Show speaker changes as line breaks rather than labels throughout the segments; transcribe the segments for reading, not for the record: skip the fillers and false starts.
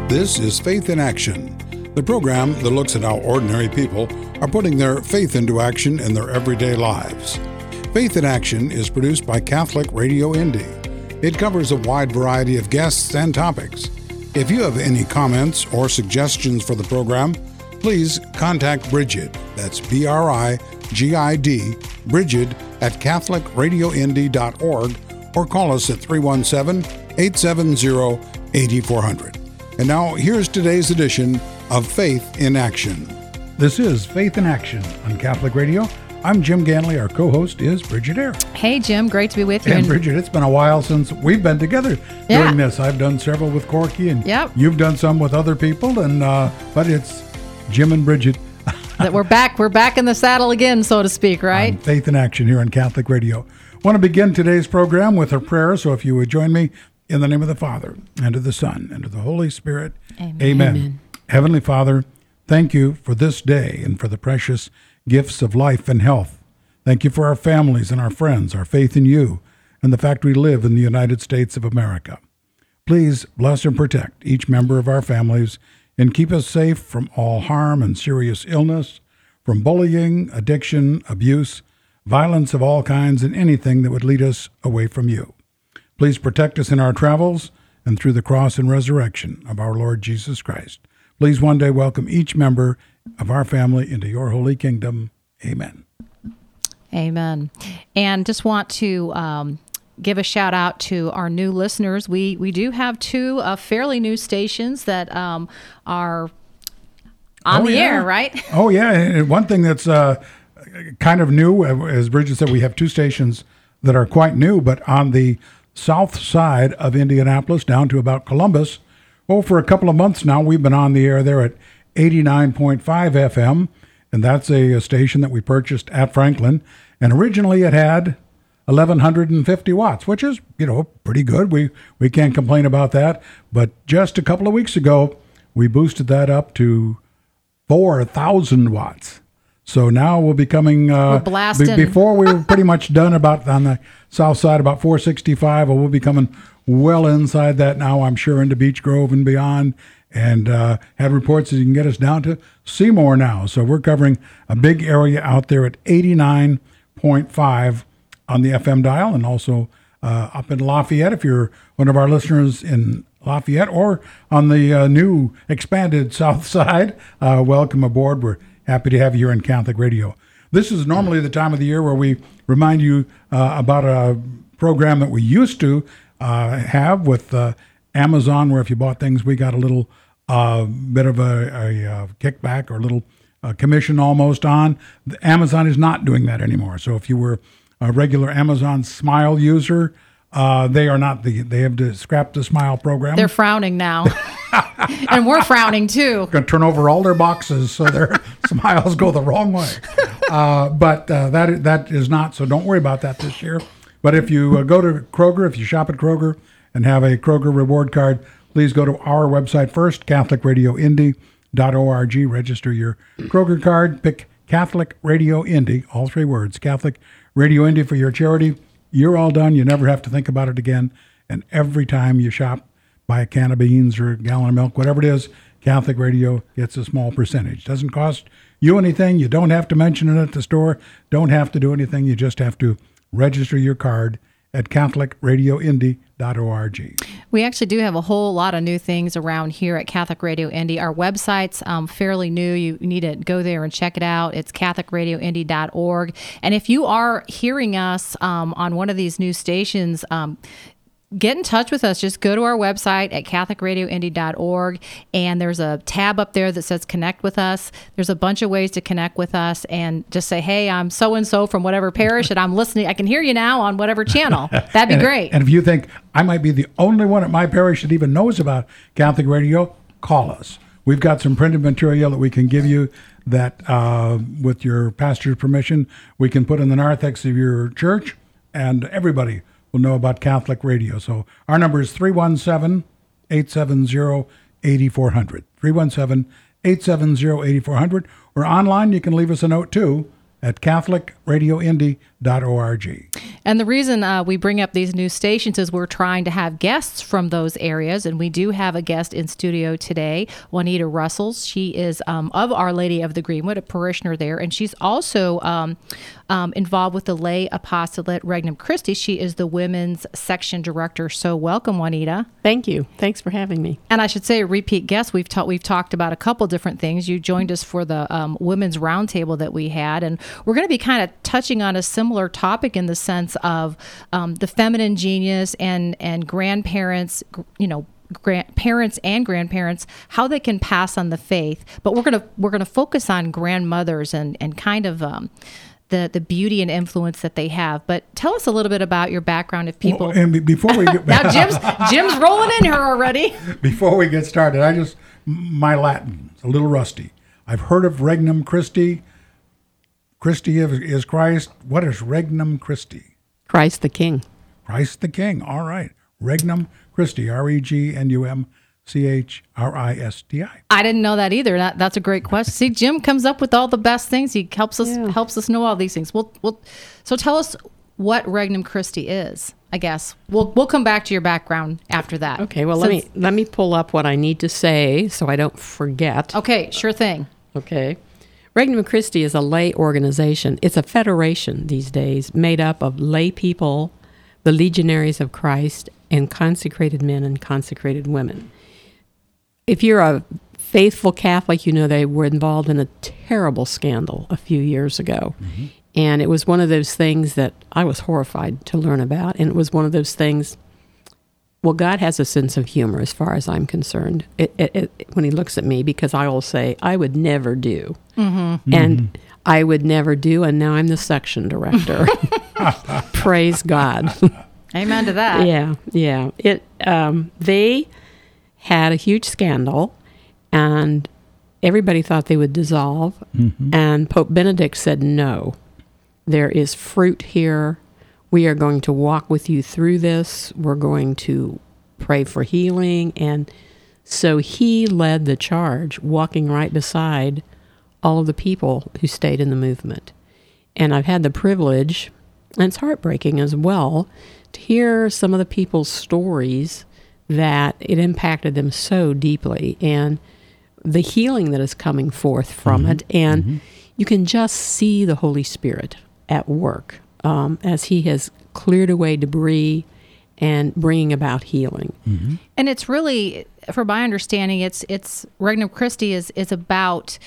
This is Faith in Action, the program that looks at how ordinary people are putting their faith into action in their everyday lives. Faith in Action is produced by Catholic Radio Indy. It covers a wide variety of guests and topics. If you have any comments or suggestions for the program, please contact Bridget, that's B-R-I-G-I-D, Bridget at CatholicRadioIndy.org, or call us at 317-870-8400. And now, here's today's edition of Faith in Action. This is Faith in Action on Catholic Radio. I'm Jim Ganley. Our co-host is Bridget Eyre.
Hey, Jim. Great to be with you.
And Bridget, it's been a while since we've been together doing this. I've done several with Corky, and you've done some with other people, and but it's Jim and Bridget.
That we're back. We're back in the saddle again, so to speak, right?
Faith in Action here on Catholic Radio. I want to begin today's program with a prayer, so if you would join me in the name of the Father, and of the Son, and of the Holy Spirit.
Amen.
Amen. Heavenly Father, thank you for this day and for the precious gifts of life and health. Thank you for our families and our friends, our faith in you, and the fact we live in the United States of America. Please bless and protect each member of our families and keep us safe from all harm and serious illness, from bullying, addiction, abuse, violence of all kinds, and anything that would lead us away from you. Please protect us in our travels and through the cross and resurrection of our Lord Jesus Christ. Please one day welcome each member of our family into your holy kingdom. Amen.
Amen. And just want to give a shout out to our new listeners. We do have two fairly new stations that are on the air, right?
Oh, yeah. And one thing that's kind of new, as Bridget said, we have two stations that are quite new, but on the south side of Indianapolis down to about Columbus. Well, for a couple of months now, we've been on the air there at 89.5 FM, and that's a station that we purchased at Franklin. And originally it had 1,150 watts, which is, pretty good. We can't complain about that. But just a couple of weeks ago, we boosted that up to 4,000 watts. So now we'll be coming,
we're blasting.
Before we were pretty much done on the south side, about 465, we'll be coming well inside that now, I'm sure, into Beech Grove and beyond, and have reports that you can get us down to Seymour now. So we're covering a big area out there at 89.5 on the FM dial, and also up in Lafayette, if you're one of our listeners in Lafayette, or on the new expanded south side, welcome aboard. We're happy to have you here on Catholic Radio. This is normally the time of the year where we remind you about a program that we used to have with Amazon, where if you bought things, we got a little bit of a kickback or a little commission almost on. Amazon is not doing that anymore. So if you were a regular Amazon Smile user, they are not. They have to scrap the Smile program.
They're frowning now. And we're frowning too.
Going to turn over all their boxes so their smiles go the wrong way. But that is not, so don't worry about that this year. But if you go to Kroger, if you shop at Kroger and have a Kroger reward card, please go to our website first, CatholicRadioIndy.org. Register your Kroger card. Pick Catholic Radio Indy, all three words, Catholic Radio Indy for your charity. You're all done. You never have to think about it again. And every time you shop, buy a can of beans or a gallon of milk, whatever it is, Catholic Radio gets a small percentage. Doesn't cost you anything. You don't have to mention it at the store. Don't have to do anything. You just have to register your card at CatholicRadioIndy.org.
We actually do have a whole lot of new things around here at Catholic Radio Indy. Our website's fairly new. You need to go there and check it out. It's CatholicRadioIndy.org. And if you are hearing us on one of these new stations, get in touch with us. Just go to our website at CatholicRadioIndy.org, and there's a tab up there that says Connect with Us. There's a bunch of ways to connect with us, and just say, hey, I'm so-and-so from whatever parish, and I'm listening. I can hear you now on whatever channel. That'd be great.
And if you think I might be the only one at my parish that even knows about Catholic Radio, call us. We've got some printed material that we can give you that, with your pastor's permission, we can put in the narthex of your church, and everybody will know about Catholic Radio. So our number is 317-870-8400. 317-870-8400. Or online, you can leave us a note too at CatholicRadioIndy.org.
And the reason we bring up these new stations is we're trying to have guests from those areas, and we do have a guest in studio today, Juanita Russells. She is of Our Lady of the Greenwood, a parishioner there, and she's also involved with the lay apostolate Regnum Christi. She is the women's section director. So welcome, Juanita.
Thank you. Thanks for having me.
And I should say, a repeat guest. We've talked about a couple different things. You joined us for the women's roundtable that we had, and we're going to be kind of touching on a similar topic in the sense of the feminine genius and grandparents, parents and grandparents, how they can pass on the faith. But we're gonna focus on grandmothers and kind of the beauty and influence that they have. But tell us a little bit about your background, if people.
Well, and before we get
now, Jim's rolling in here already.
Before we get started, my Latin is a little rusty. I've heard of Regnum Christi. Christi is Christ. What is Regnum Christi?
Christ the King.
Christ the King. All right. Regnum Christi. REGNUMCHRISTI.
I didn't know that either. That's a great question. See, Jim comes up with all the best things. He helps us know all these things. So tell us what Regnum Christi is. I guess we'll come back to your background after that.
Okay. Well, let me pull up what I need to say so I don't forget.
Okay. Sure thing.
Okay. Regnum Christi is a lay organization. It's a federation these days made up of lay people, the legionaries of Christ, and consecrated men and consecrated women. If you're a faithful Catholic, you know they were involved in a terrible scandal a few years ago. Mm-hmm. And it was one of those things that I was horrified to learn about. And it was one of those things, well, God has a sense of humor as far as I'm concerned when he looks at me, because I will say, I would never do. Mm-hmm. And I would never do, and now I'm the section director. Praise God.
Amen to that.
Yeah. They had a huge scandal, and everybody thought they would dissolve, and Pope Benedict said, no, there is fruit here. We are going to walk with you through this. We're going to pray for healing. And so he led the charge, walking right beside all of the people who stayed in the movement. And I've had the privilege, and it's heartbreaking as well, to hear some of the people's stories that it impacted them so deeply, and the healing that is coming forth from it. And you can just see the Holy Spirit at work. As he has cleared away debris and bringing about healing. Mm-hmm.
And it's really, from my understanding, it's Regnum Christi is about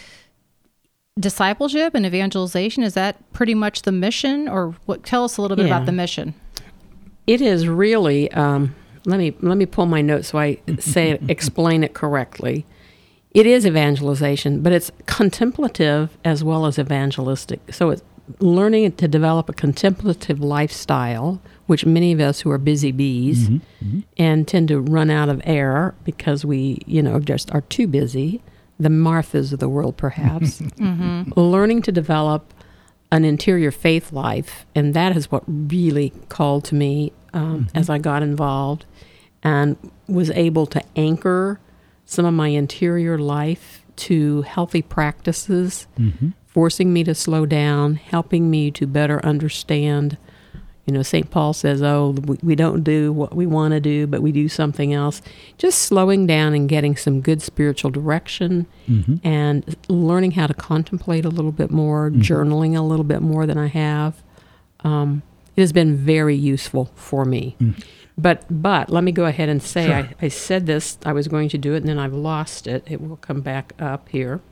discipleship and evangelization. Is that pretty much the mission? Or tell us a little bit about the mission.
It is really, let me pull my notes so I explain it correctly. It is evangelization, but it's contemplative as well as evangelistic. So it's learning to develop a contemplative lifestyle, which many of us who are busy bees and tend to run out of air because we, just are too busy, the Marthas of the world perhaps, learning to develop an interior faith life. And that is what really called to me as I got involved and was able to anchor some of my interior life to healthy practices, forcing me to slow down, helping me to better understand. St. Paul says, we don't do what we want to do, but we do something else. Just slowing down and getting some good spiritual direction and learning how to contemplate a little bit more, journaling a little bit more than I have. It has been very useful for me. But let me go ahead and say, sure. I said this, I was going to do it, and then I've lost it. It will come back up here.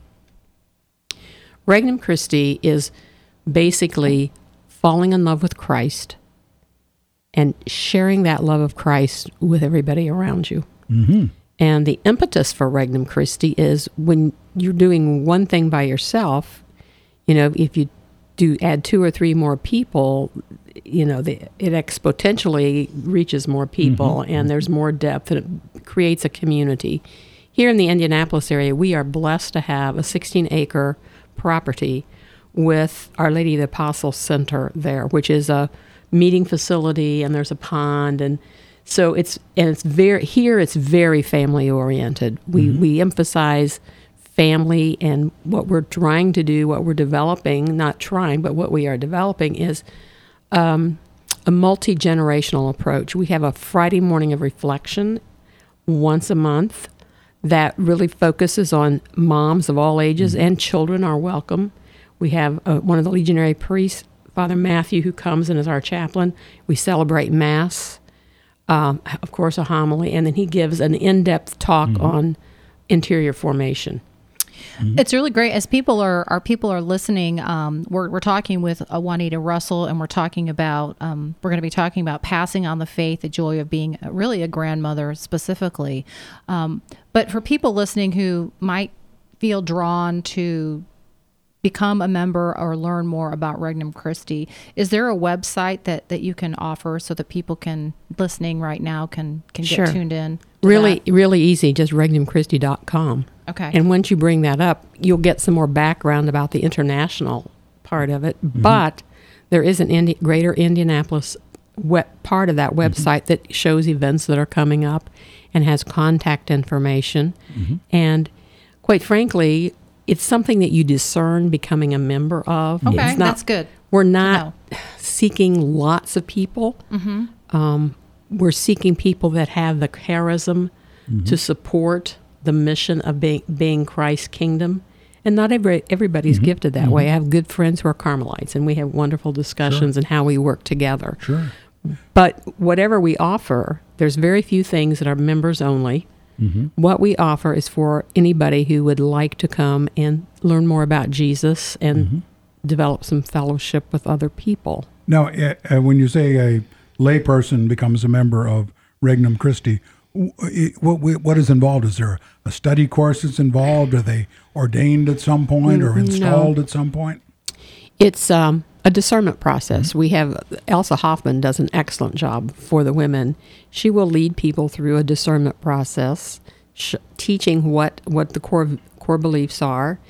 Regnum Christi is basically falling in love with Christ and sharing that love of Christ with everybody around you. And the impetus for Regnum Christi is when you're doing one thing by yourself, if you do add 2 or 3 more people, it exponentially reaches more people and there's more depth, and it creates a community. Here in the Indianapolis area, we are blessed to have a 16-acre property with Our Lady of the Apostles Center there, which is a meeting facility, and there's a pond, and so it's very family oriented. We emphasize family, and what we're trying to do, what we're developing, not trying, but what we are developing is a multi-generational approach. We have a Friday morning of reflection once a month that really focuses on moms of all ages, and children are welcome. We have one of the legionary priests, Father Matthew, who comes in as our chaplain. We celebrate Mass, of course, a homily, and then he gives an in-depth talk on interior formation.
It's really great. As people are listening, we're talking with Juanita Russell, and we're talking about we're going to be talking about passing on the faith, the joy of being really a grandmother specifically. But for people listening who might feel drawn to become a member or learn more about Regnum Christi, is there a website that you can offer so that people listening right now can
Sure.
get tuned in?
Really easy, just regnumchristi.com.
Okay.
And once you bring that up, you'll get some more background about the international part of it. But there is an Greater Indianapolis part of that website that shows events that are coming up and has contact information. And quite frankly, it's something that you discern becoming a member of.
Okay,
It's not,
that's good.
We're not seeking lots of people. We're seeking people that have the charism to support the mission of being Christ's kingdom. And not everybody's gifted that way. I have good friends who are Carmelites, and we have wonderful discussions on how we work together.
Sure.
But whatever we offer, there's very few things that are members only. What we offer is for anybody who would like to come and learn more about Jesus and develop some fellowship with other people.
Now, when you say a layperson becomes a member of Regnum Christi, what is involved? Is there a study course that's involved? Are they ordained at some point or installed at some point?
It's a discernment process. We have Elsa Hoffman does an excellent job for the women. She will lead people through a discernment process, teaching what the core beliefs are,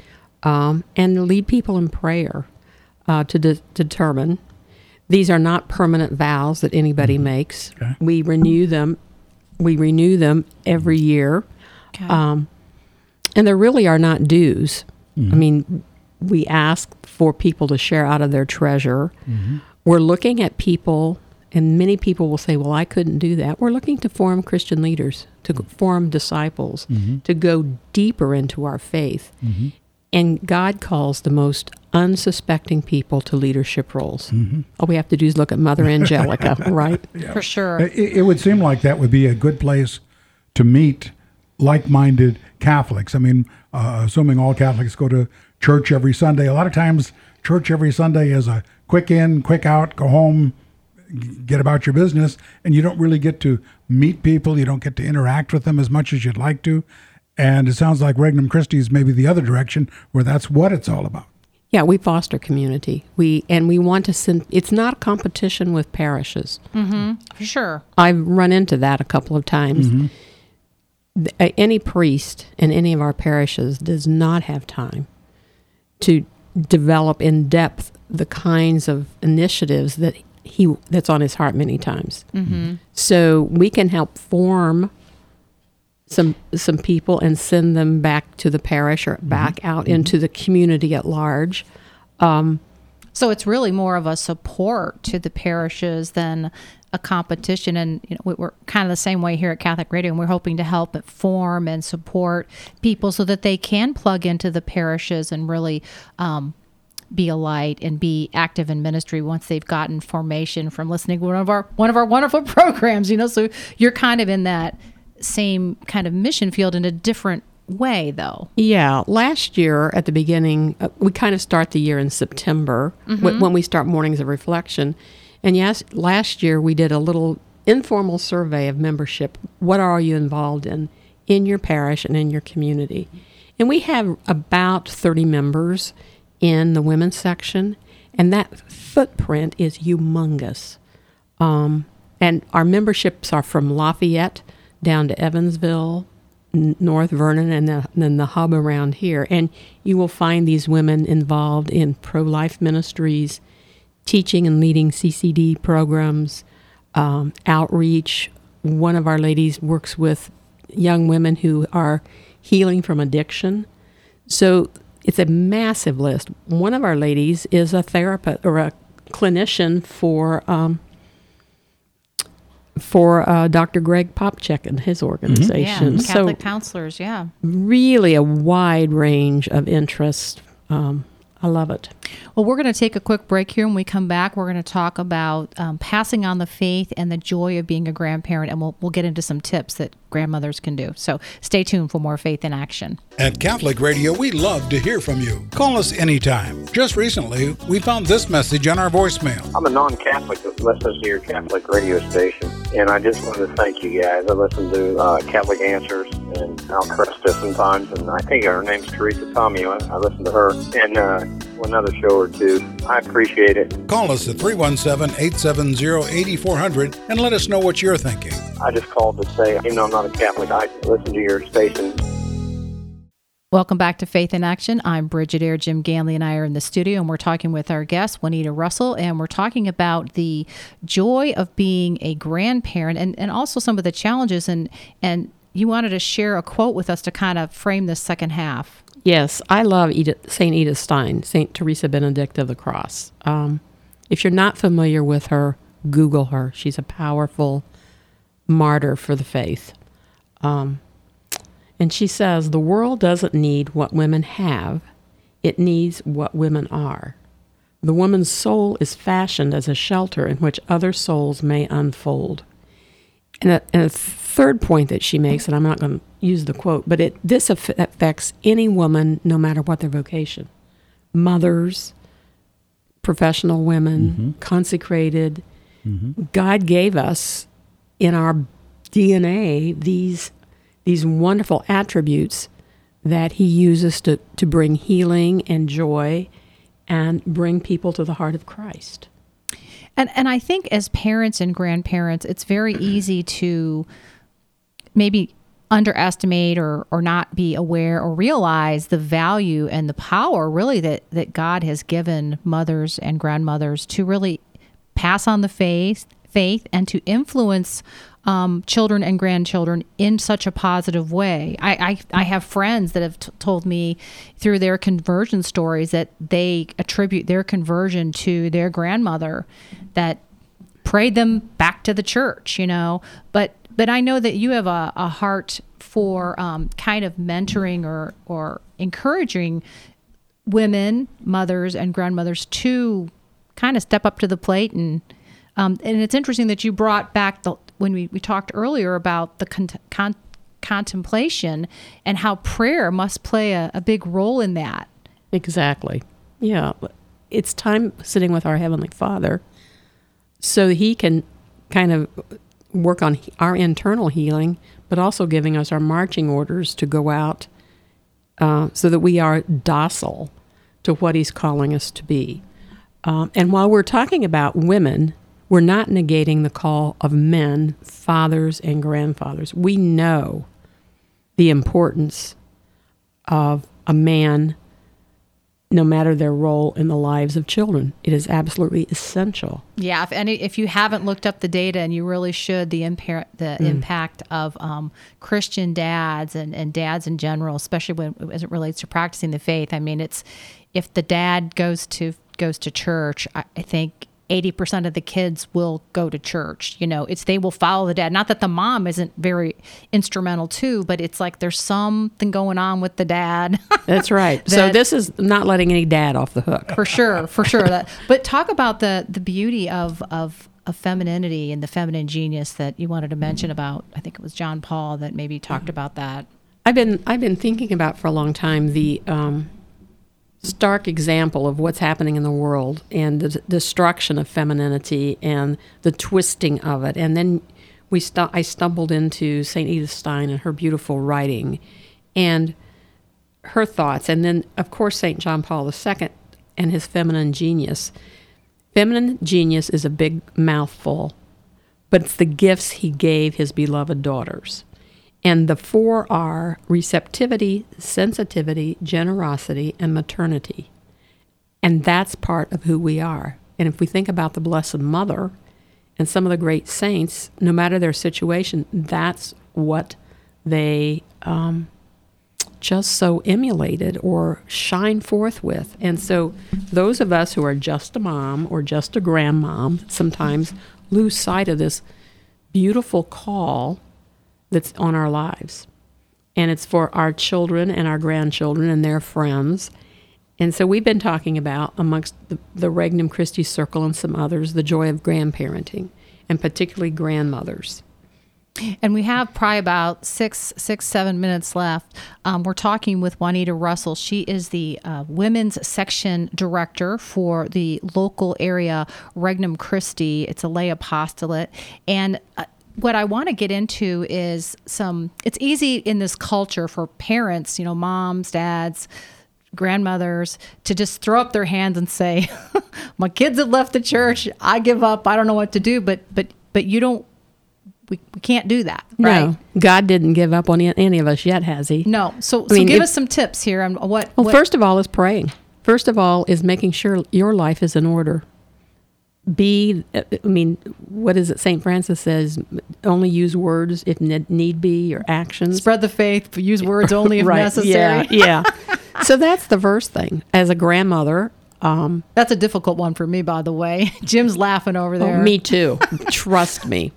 and lead people in prayer to determine. These are not permanent vows that anybody makes.
Okay.
We renew them. We renew them every year,
Okay.
and there really are not dues. I mean, we ask for people to share out of their treasure. We're looking at people, and many people will say, well, I couldn't do that. We're looking to form Christian leaders, to form disciples, to go deeper into our faith. And God calls the most unsuspecting people to leadership roles. All we have to do is look at Mother Angelica, right?
For sure.
It would seem like that would be a good place to meet like-minded Catholics. I mean, assuming all Catholics go to church every Sunday, a lot of times church every Sunday is a quick in, quick out, go home, get about your business, and you don't really get to meet people. You don't get to interact with them as much as you'd like to. And it sounds like Regnum Christi is maybe the other direction, where that's what it's all about.
Yeah, we foster community. We want to send. It's not a competition with parishes.
For sure.
I've run into that a couple of times. Any priest in any of our parishes does not have time to develop in depth the kinds of initiatives that's on his heart many times. So we can help form some people and send them back to the parish or back out into the community at large.
So it's really more of a support to the parishes than a competition. And we're kind of the same way here at Catholic Radio, and we're hoping to help form and support people so that they can plug into the parishes and really be a light and be active in ministry once they've gotten formation from listening to one of our wonderful programs. So you're kind of in that same kind of mission field in a different way, though.
Yeah. Last year at the beginning, we kind of start the year in September when we start Mornings of Reflection. And yes, last year we did a little informal survey of membership. What are you involved in your parish and in your community? And we have about 30 members in the women's section, and that footprint is humongous. And our memberships are from Lafayette down to Evansville, North Vernon, and then the hub around here. And you will find these women involved in pro-life ministries, teaching and leading CCD programs, outreach. One of our ladies works with young women who are healing from addiction. So it's a massive list. One of our ladies is a therapist or a clinician for Dr. Greg Popchek and his organization.
Yeah, Catholic counselors, yeah.
Really a wide range of interest. I love it.
Well, we're going to take a quick break here. When we come back, we're going to talk about passing on the faith and the joy of being a grandparent, and we'll get into some tips that grandmothers can do. So stay tuned for more Faith in Action.
At Catholic Radio, we love to hear from you. Call us anytime. Just recently, we found this message on our voicemail.
I'm a non-Catholic that listens to your Catholic radio station, and I just wanted to thank you guys. I listen to Catholic Answers and Al Kresta sometimes, and I think her name's Teresa Tommy. I listen to her, and one other show or two. I appreciate it.
Call us at 317-870-8400 and let us know what you're thinking.
I just called to say, even though I'm not a Catholic, I listen to your station.
Welcome back to Faith in Action. I'm Bridget Eyre. Jim Ganley and I are in the studio, and we're talking with our guest, Juanita Russell, and we're talking about the joy of being a grandparent and also some of the challenges. And you wanted to share a quote with us to kind of frame this second half.
Yes, I love St. Edith Stein, St. Teresa Benedict of the Cross. If you're not familiar with her, Google her. She's a powerful martyr for the faith. And she says, the world doesn't need what women have. It needs what women are. The woman's soul is fashioned as a shelter in which other souls may unfold. And a third point that she makes, and I'm not going to use the quote, but this affects any woman, no matter what their vocation. Mothers, professional women, consecrated. God gave us in our DNA these wonderful attributes that he uses to bring healing and joy and bring people to the heart of Christ.
And I think as parents and grandparents, it's very easy to maybe underestimate or not be aware or realize the value and the power really that God has given mothers and grandmothers to really pass on the faith and to influence children and grandchildren in such a positive way. I have friends that have told me through their conversion stories that they attribute their conversion to their grandmother that prayed them back to the church, But I know that you have a heart for kind of mentoring or encouraging women, mothers and grandmothers to kind of step up to the plate. And it's interesting that you brought back when we talked earlier about the contemplation and how prayer must play a big role in that.
Exactly. Yeah. It's time sitting with our Heavenly Father so he can kind of work on our internal healing, but also giving us our marching orders to go out so that we are docile to what he's calling us to be. And while we're talking about women, we're not negating the call of men, fathers, and grandfathers. We know the importance of a man, no matter their role in the lives of children. It is absolutely essential.
Yeah, if you haven't looked up the data, and you really should, the impact of Christian dads and dads in general, especially as it relates to practicing the faith. I mean, it's if the dad goes to church, I think 80% of the kids will go to church. They will follow the dad. Not that the mom isn't very instrumental too, but it's like there's something going on with the dad.
That's right. So this is not letting any dad off the hook.
For sure. But talk about the beauty of femininity and the feminine genius that you wanted to mention about. I think it was John Paul that maybe talked about that.
I've been thinking about for a long time the stark example of what's happening in the world and the destruction of femininity and the twisting of it. And then I stumbled into St. Edith Stein and her beautiful writing and her thoughts. And then, of course, St. John Paul II and his feminine genius. Feminine genius is a big mouthful, but it's the gifts he gave his beloved daughters. And the four are receptivity, sensitivity, generosity, and maternity. And that's part of who we are. And if we think about the Blessed Mother and some of the great saints, no matter their situation, that's what they just so emulated or shine forth with. And so those of us who are just a mom or just a grandmom sometimes lose sight of this beautiful call that's on our lives. And it's for our children and our grandchildren and their friends. And so we've been talking about, amongst the Regnum Christi Circle and some others, the joy of grandparenting, and particularly grandmothers.
And we have probably about 7 minutes left. We're talking with Juanita Russell. She is the women's section director for the local area Regnum Christi. It's a lay apostolate. And what I want to get into is it's easy in this culture for parents, moms, dads, grandmothers, to just throw up their hands and say, my kids have left the church. I give up. I don't know what to do. But you don't. We can't do that, right?
No, God didn't give up on any of us yet, has he?
No. So give us some tips here on what.
Well, first of all is praying. First of all is making sure your life is in order. What is it? St. Francis says, only use words if need be, your actions.
Spread the faith, use words only if necessary.
Yeah. So that's the first thing. As a grandmother,
that's a difficult one for me, by the way. Jim's laughing over there.
Oh, me too. Trust me.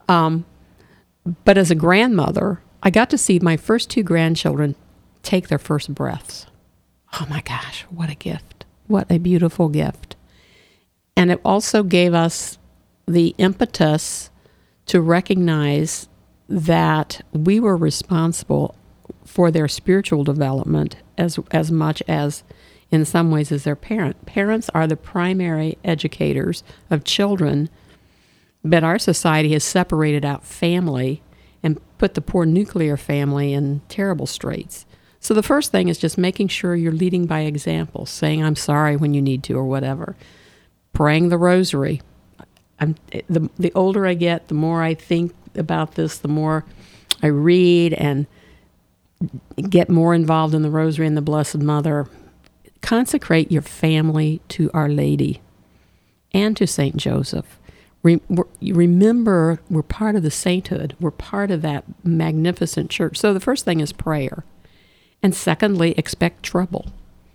But as a grandmother, I got to see my first 2 grandchildren take their first breaths. Oh my gosh, what a gift. What a beautiful gift. And it also gave us the impetus to recognize that we were responsible for their spiritual development as much as, in some ways, as their parent. Parents are the primary educators of children, but our society has separated out family and put the poor nuclear family in terrible straits. So the first thing is just making sure you're leading by example, saying I'm sorry when you need to or whatever. Praying the rosary. The older I get, the more I think about this, the more I read and get more involved in the rosary and the Blessed Mother. Consecrate your family to Our Lady and to St. Joseph. Remember, we're part of the sainthood. We're part of that magnificent church. So the first thing is prayer. And secondly, expect trouble.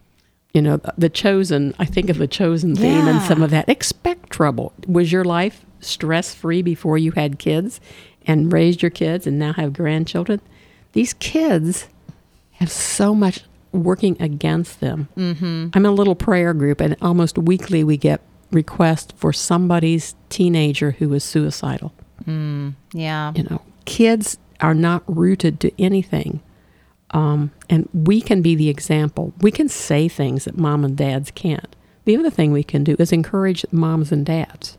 The Chosen, I think of the Chosen theme and some of that. Expect trouble. Was your life stress-free before you had kids and raised your kids and now have grandchildren? These kids have so much working against them. Mm-hmm. I'm in a little prayer group, and almost weekly we get requests for somebody's teenager who is suicidal.
Yeah.
Kids are not rooted to anything. And we can be the example. We can say things that mom and dads can't. The other thing we can do is encourage moms and dads.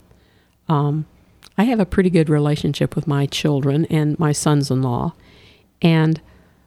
I have a pretty good relationship with my children and my sons-in-law, and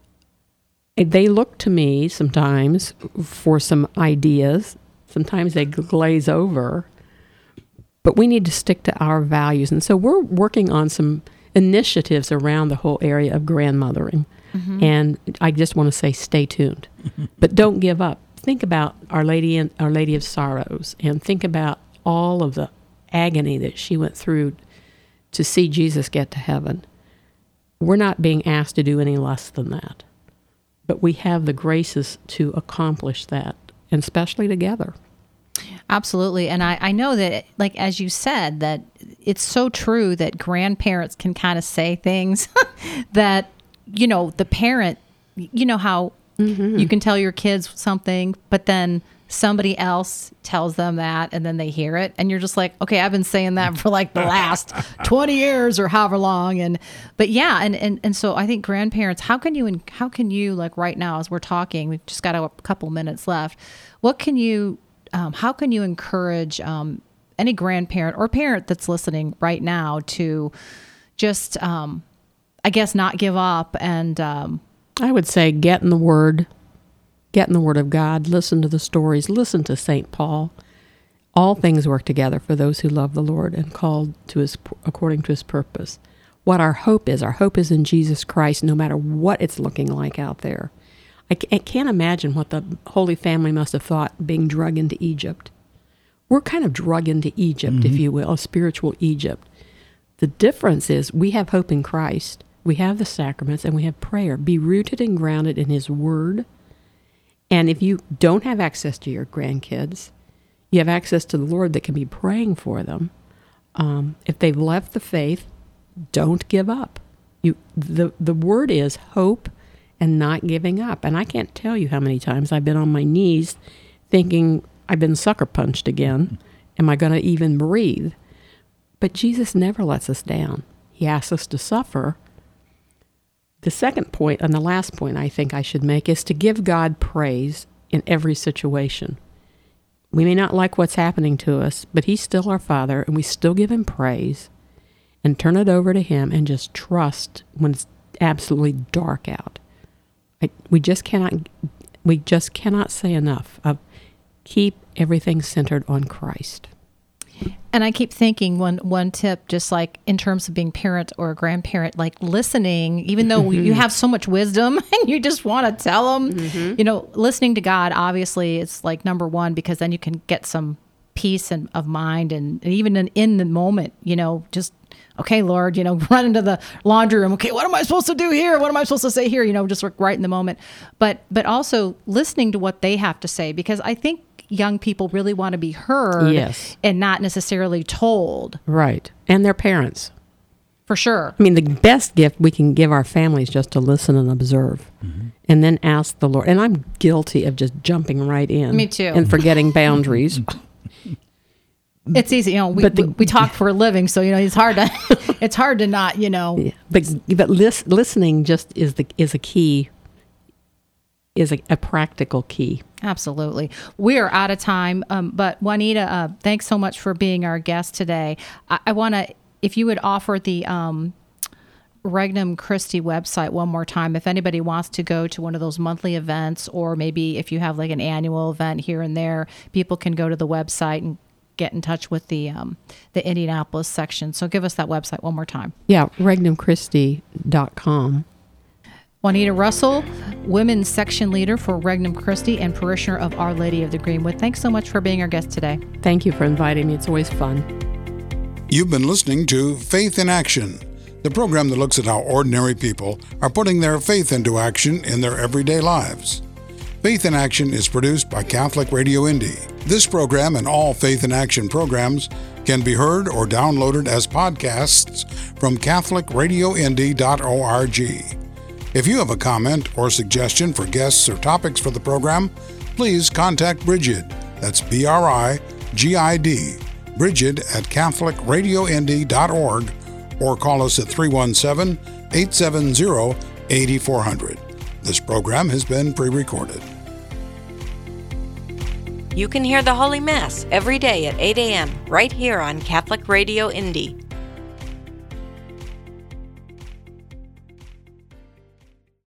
they look to me sometimes for some ideas. Sometimes they glaze over, but we need to stick to our values. And so we're working on some initiatives around the whole area of grandmothering. Mm-hmm. And I just want to say, stay tuned, but don't give up. Think about Our Lady and Our Lady of Sorrows, and think about all of the agony that she went through to see Jesus get to heaven. We're not being asked to do any less than that, but we have the graces to accomplish that, and especially together.
Absolutely. And I know that, like, as you said, that it's so true that grandparents can kind of say things that, the parent, how you can tell your kids something, but then somebody else tells them that, and then they hear it, and you're just like, okay, I've been saying that for like the last 20 years or however long. And so I think grandparents, how can you, like right now, as we're talking, we've just got a couple minutes left. How can you encourage any grandparent or parent that's listening right now to just, not give up? And
I would say get in the Word of God, listen to the stories, listen to St. Paul. All things work together for those who love the Lord and called to according to His purpose. What our hope is in Jesus Christ, no matter what it's looking like out there. I can't imagine what the Holy Family must have thought being drug into Egypt. We're kind of drug into Egypt, if you will, a spiritual Egypt. The difference is we have hope in Christ, we have the sacraments, and we have prayer. Be rooted and grounded in His Word. And if you don't have access to your grandkids, you have access to the Lord that can be praying for them. If they've left the faith, don't give up. The word is hope and not giving up. And I can't tell you how many times I've been on my knees thinking I've been sucker punched again. Am I going to even breathe? But Jesus never lets us down. He asks us to suffer. The second point, and the last point I think I should make, is to give God praise in every situation. We may not like what's happening to us, but He's still our Father, and we still give Him praise and turn it over to Him and just trust when it's absolutely dark out. We just cannot say enough of keep everything centered on Christ.
And I keep thinking one tip, just like in terms of being parent or a grandparent, like listening, even though you have so much wisdom and you just want to tell them, listening to God, obviously it's like number one, because then you can get some peace of mind and even in the moment, just, okay, Lord, run into the laundry room. Okay, what am I supposed to do here? What am I supposed to say here? Just right in the moment. But also listening to what they have to say, because I think young people really want to be heard,
yes,
and not necessarily told.
Right. And their parents.
For sure.
I mean, the best gift we can give our families is just to listen and observe, and then ask the Lord. And I'm guilty of just jumping right in.
Me too.
And forgetting boundaries.
It's easy, we talk for a living, so it's hard to not,
Yeah. But listening just is a key. Is a practical key.
Absolutely. We are out of time, but Juanita, thanks so much for being our guest today. I want to, if you would offer the Regnum Christi website one more time, if anybody wants to go to one of those monthly events, or maybe if you have like an annual event here and there, people can go to the website and get in touch with the Indianapolis section. So give us that website one more time.
Yeah, regnumchristi.com.
Juanita Russell, Women's Section Leader for Regnum Christi and Parishioner of Our Lady of the Greenwood. Thanks so much for being our guest today.
Thank you for inviting me. It's always fun.
You've been listening to Faith in Action, the program that looks at how ordinary people are putting their faith into action in their everyday lives. Faith in Action is produced by Catholic Radio Indy. This program and all Faith in Action programs can be heard or downloaded as podcasts from CatholicRadioIndy.org. If you have a comment or suggestion for guests or topics for the program, please contact Brigid. That's BRIGID, Brigid at CatholicRadioIndy.org, or call us at 317-870-8400. This program has been pre-recorded.
You can hear the Holy Mass every day at 8 a.m. right here on Catholic Radio Indy.